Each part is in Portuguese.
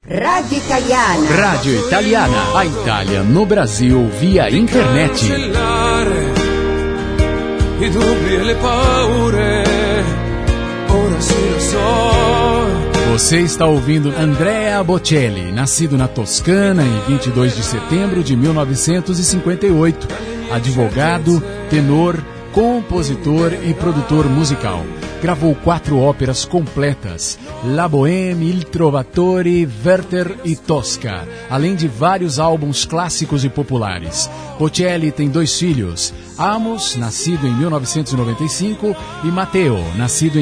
Radio Italiana. Radio Italiana. A Itália no Brasil via internet. I dubbi e le paure, ora sì lo so. Você está ouvindo Andrea Bocelli, nascido na Toscana em 22 de setembro de 1958. Advogado, tenor, compositor e produtor musical. Gravou 4 óperas completas, La Bohème, Il Trovatore, Werther e Tosca, além de vários álbuns clássicos e populares. Bocelli tem 2 filhos, Amos, nascido em 1995, e Matteo, nascido em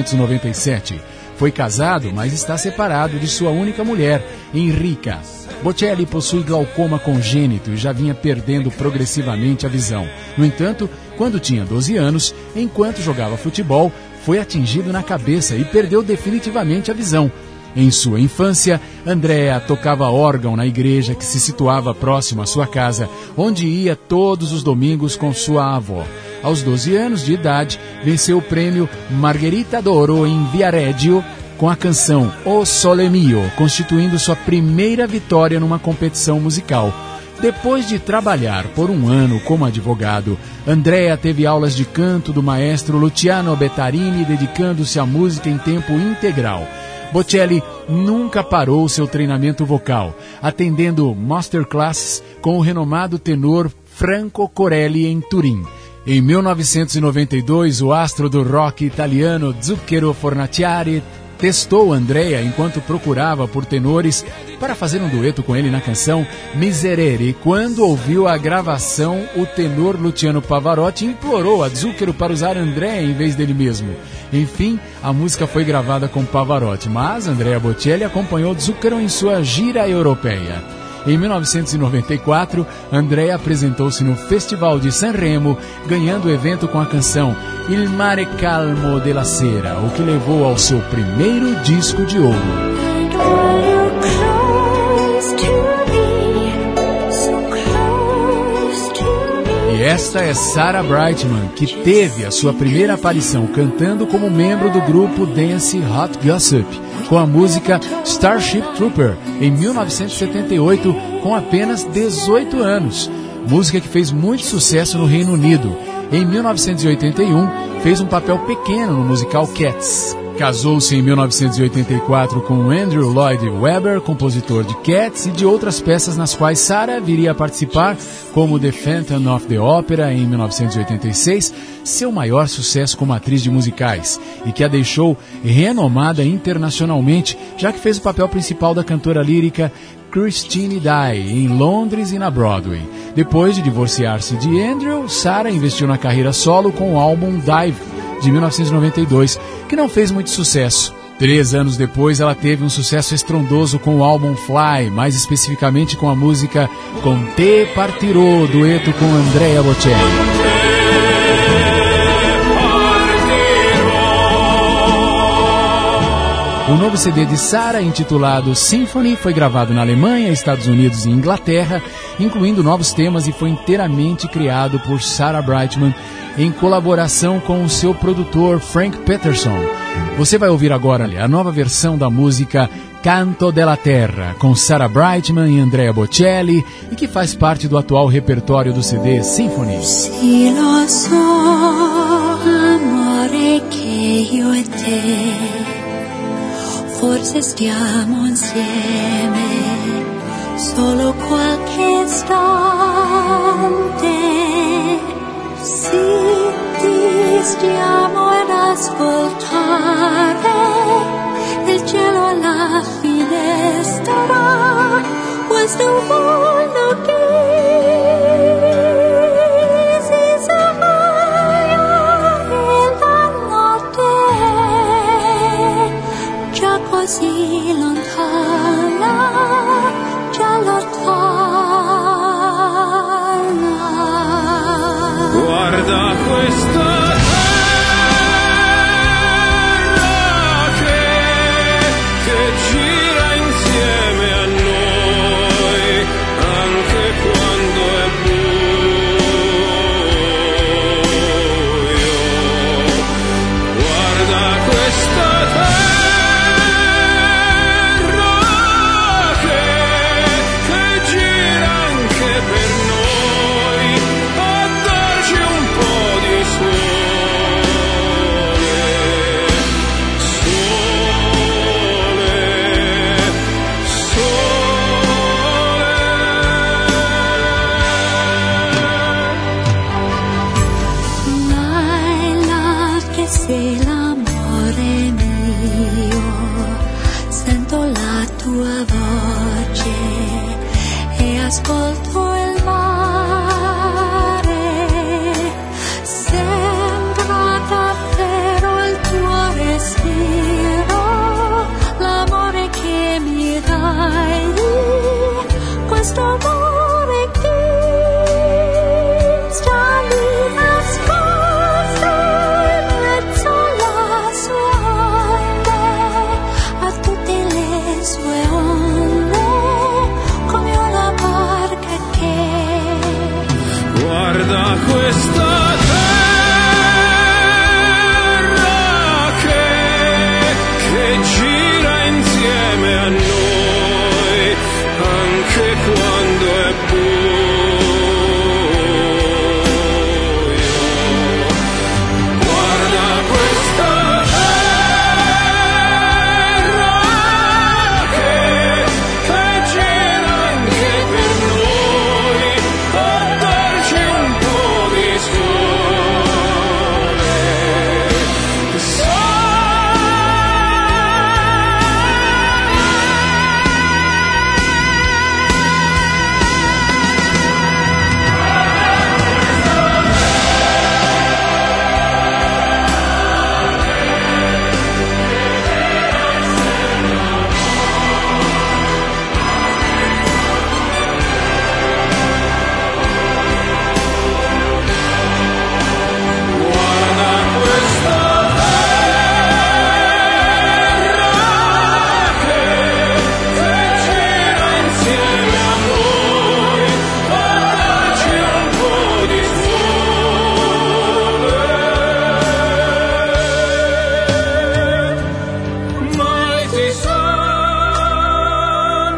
1997. Foi casado, mas está separado de sua única mulher, Enrica. Bocelli possui glaucoma congênito e já vinha perdendo progressivamente a visão. No entanto, quando tinha 12 anos, enquanto jogava futebol, foi atingido na cabeça e perdeu definitivamente a visão. Em sua infância, Andrea tocava órgão na igreja que se situava próximo à sua casa, onde ia todos os domingos com sua avó. Aos 12 anos de idade, venceu o prêmio Margherita d'Oro em Viareggio com a canção O Sole Mio, constituindo sua primeira vitória numa competição musical. Depois de trabalhar por um ano como advogado, Andrea teve aulas de canto do maestro Luciano Bettarini, dedicando-se à música em tempo integral. Bocelli nunca parou seu treinamento vocal, atendendo masterclasses com o renomado tenor Franco Corelli em Turim. Em 1992, o astro do rock italiano Zucchero Fornaciari testou Andrea enquanto procurava por tenores para fazer um dueto com ele na canção Miserere. Quando ouviu a gravação, o tenor Luciano Pavarotti implorou a Zucchero para usar Andrea em vez dele mesmo. Enfim, a música foi gravada com Pavarotti, mas Andrea Bocelli acompanhou Zucchero em sua gira europeia. Em 1994, Andrea apresentou-se no Festival de Sanremo, ganhando o evento com a canção Il Mare Calmo della Sera, o que levou ao seu primeiro disco de ouro. E esta é Sarah Brightman, que teve a sua primeira aparição cantando como membro do grupo Dance Hot Gossip, com a música Starship Trooper, em 1978, com apenas 18 anos. Música que fez muito sucesso no Reino Unido. Em 1981, fez um papel pequeno no musical Cats. Casou-se em 1984 com Andrew Lloyd Webber, compositor de Cats e de outras peças nas quais Sarah viria a participar, como The Phantom of the Opera, em 1986, seu maior sucesso como atriz de musicais, e que a deixou renomada internacionalmente, já que fez o papel principal da cantora lírica Christine Dye, em Londres e na Broadway. Depois de divorciar-se de Andrew, Sarah investiu na carreira solo com o álbum Dive, de 1992, que não fez muito sucesso. 3 anos depois, ela teve um sucesso estrondoso com o álbum Fly, mais especificamente com a música Con te partirò, dueto com Andrea Bocelli. O novo CD de Sarah, intitulado Symphony, foi gravado na Alemanha, Estados Unidos e Inglaterra, incluindo novos temas, e foi inteiramente criado por Sarah Brightman, em colaboração com o seu produtor Frank Peterson. Você vai ouvir agora a nova versão da música Canto della Terra, com Sarah Brightman e Andrea Bocelli, e que faz parte do atual repertório do CD Symphony. Sì, lo so, amore, che io e te forse stiamo insieme solo qualche istante. Sì, ti stiamo ad ascoltare, il cielo alla finestra, questo è un mondo che si sbaglia e la notte è già così lontana, già lontana. Guarda questa terra che gira insieme a noi, anche quando tua voce e ascolto il mare. Sembra davvero il tuo respiro, l'amore che mi dai, questo amore che sta lì nascosto in mezzo alla sua onde, a tutte le sue onde, come una barca che guarda questa terra che gira insieme a noi anche quando è buio. Guarda questa terra che gira anche per noi a darci un po' di sole. Guarda questa terra che gira insieme a noi a darci un po' di sole. Mighty sun,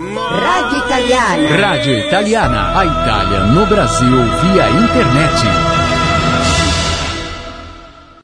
Rádio Italiana. Rádio Italiana, a Itália no Brasil via internet.